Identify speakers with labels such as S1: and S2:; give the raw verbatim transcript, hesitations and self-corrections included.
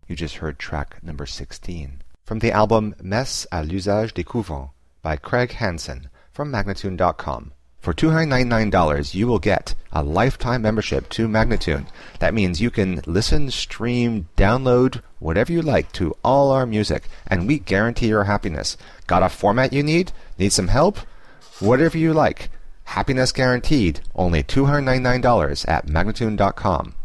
S1: You just heard track number sixteen. From the album Messe à l'usage des couvents by Craig Hansen from Magnatune dot com. For two hundred ninety-nine dollars, you will get a lifetime membership to Magnatune. That means you can listen, stream, download, whatever you like to all our music, and we guarantee your happiness. Got a format you need? Need some help? Whatever you like. Happiness guaranteed. Only two hundred ninety-nine dollars at Magnatune dot com.